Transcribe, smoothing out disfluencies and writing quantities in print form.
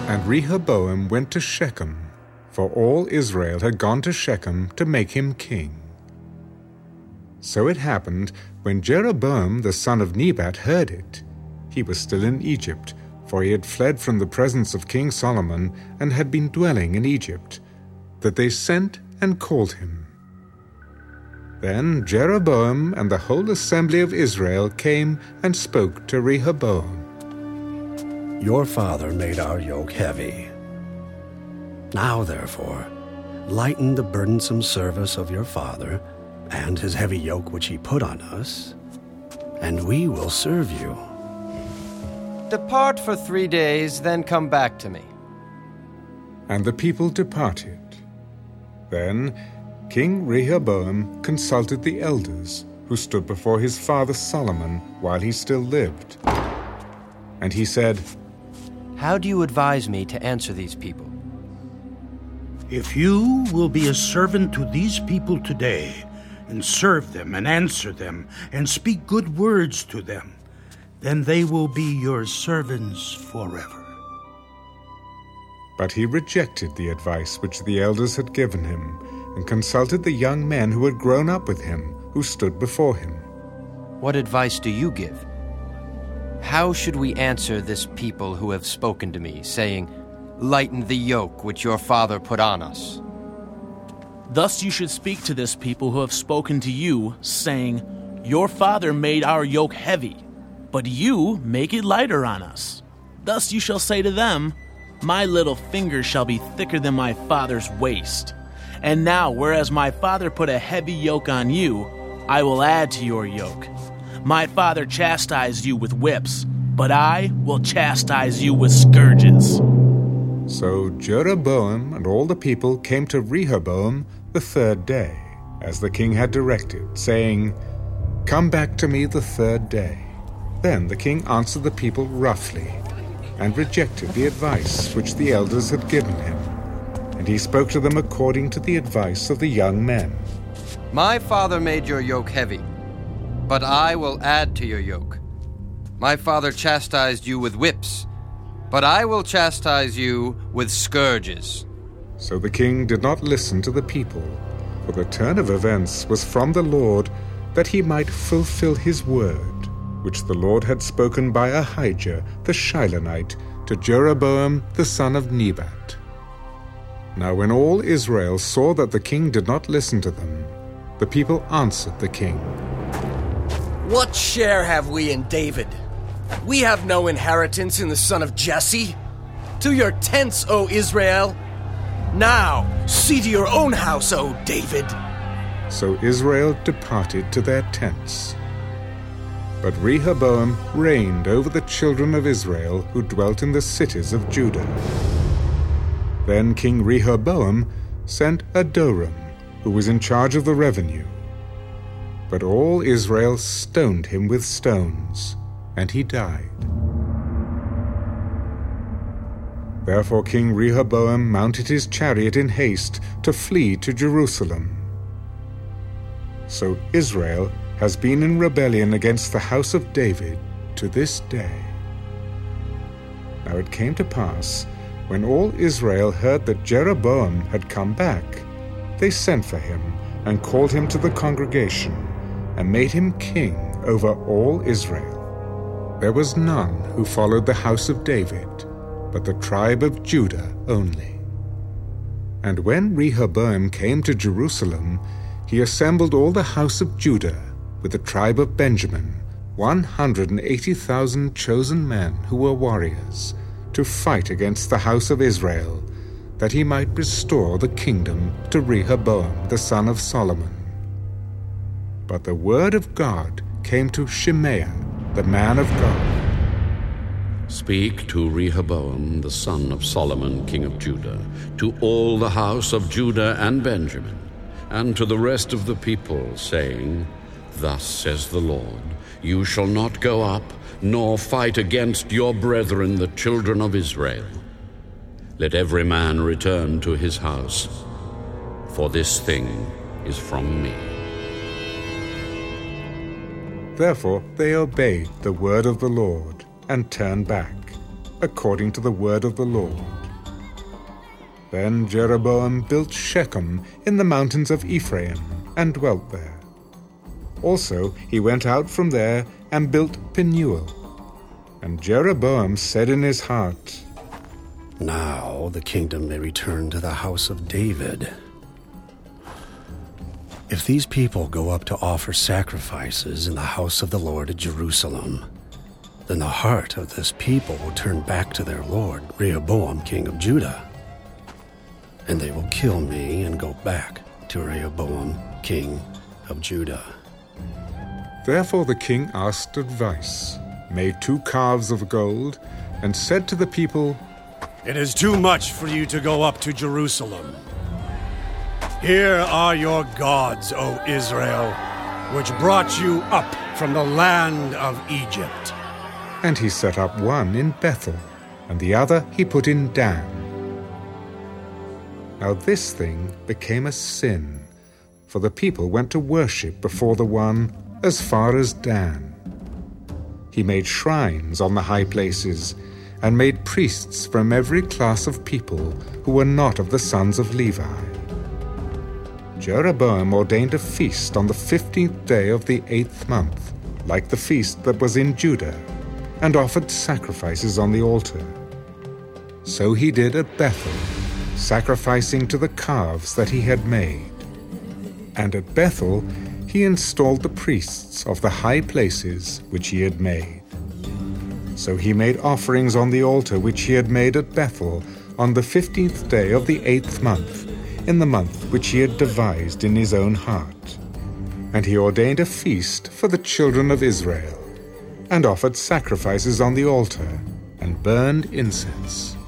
And Rehoboam went to Shechem, for all Israel had gone to Shechem to make him king. So it happened, when Jeroboam the son of Nebat heard it, he was still in Egypt, for he had fled from the presence of King Solomon and had been dwelling in Egypt, that they sent and called him. Then Jeroboam and the whole assembly of Israel came and spoke to Rehoboam. Your father made our yoke heavy. Now, therefore, lighten the burdensome service of your father and his heavy yoke which he put on us, and we will serve you. Depart for 3 days, then come back to me. And the people departed. Then King Rehoboam consulted the elders who stood before his father Solomon while he still lived. And he said, How do you advise me to answer these people? If you will be a servant to these people today, and serve them, and answer them, and speak good words to them, then they will be your servants forever. But he rejected the advice which the elders had given him, and consulted the young men who had grown up with him, who stood before him. What advice do you give? How should we answer this people who have spoken to me, saying, Lighten the yoke which your father put on us? Thus you should speak to this people who have spoken to you, saying, Your father made our yoke heavy, but you make it lighter on us. Thus you shall say to them, My little finger shall be thicker than my father's waist. And now, whereas my father put a heavy yoke on you, I will add to your yoke. My father chastised you with whips, but I will chastise you with scourges. So Jeroboam and all the people came to Rehoboam the 3rd day, as the king had directed, saying, Come back to me the 3rd day. Then the king answered the people roughly, and rejected the advice which the elders had given him. And he spoke to them according to the advice of the young men. My father made your yoke heavy, but I will add to your yoke. My father chastised you with whips, but I will chastise you with scourges. So the king did not listen to the people, for the turn of events was from the Lord, that he might fulfill his word, which the Lord had spoken by Ahijah the Shilonite to Jeroboam the son of Nebat. Now when all Israel saw that the king did not listen to them, the people answered the king, What share have we in David? We have no inheritance in the son of Jesse. To your tents, O Israel! Now, see to your own house, O David! So Israel departed to their tents. But Rehoboam reigned over the children of Israel who dwelt in the cities of Judah. Then King Rehoboam sent Adoram, who was in charge of the revenue. But all Israel stoned him with stones, and he died. Therefore King Rehoboam mounted his chariot in haste to flee to Jerusalem. So Israel has been in rebellion against the house of David to this day. Now it came to pass, when all Israel heard that Jeroboam had come back, they sent for him and called him to the congregation, and made him king over all Israel. There was none who followed the house of David, but the tribe of Judah only. And when Rehoboam came to Jerusalem, he assembled all the house of Judah with the tribe of Benjamin, 180,000 chosen men who were warriors, to fight against the house of Israel, that he might restore the kingdom to Rehoboam the son of Solomon. But the word of God came to Shemaiah, the man of God. Speak to Rehoboam the son of Solomon king of Judah, to all the house of Judah and Benjamin, and to the rest of the people, saying, Thus says the Lord, You shall not go up, nor fight against your brethren the children of Israel. Let every man return to his house, for this thing is from me. Therefore they obeyed the word of the Lord, and turned back. according to the word of the Lord. Then Jeroboam built Shechem in the mountains of Ephraim, and dwelt there. Also he went out from there and built Penuel. And Jeroboam said in his heart, Now the kingdom may return to the house of David. If these people go up to offer sacrifices in the house of the Lord at Jerusalem, then the heart of this people will turn back to their lord, Rehoboam, king of Judah. And they will kill me and go back to Rehoboam, king of Judah. Therefore the king asked advice, made 2 calves of gold, and said to the people, It is too much for you to go up to Jerusalem. Here are your gods, O Israel, which brought you up from the land of Egypt. And he set up one in Bethel, and the other he put in Dan. Now this thing became a sin, for the people went to worship before the one as far as Dan. He made shrines on the high places, and made priests from every class of people who were not of the sons of Levi. Jeroboam ordained a feast on the 15th day of the 8th month, like the feast that was in Judah, and offered sacrifices on the altar. So he did at Bethel, sacrificing to the calves that he had made. And at Bethel he installed the priests of the high places which he had made. So he made offerings on the altar which he had made at Bethel on the 15th day of the 8th month, in the month which he had devised in his own heart. And he ordained a feast for the children of Israel, and offered sacrifices on the altar, and burned incense.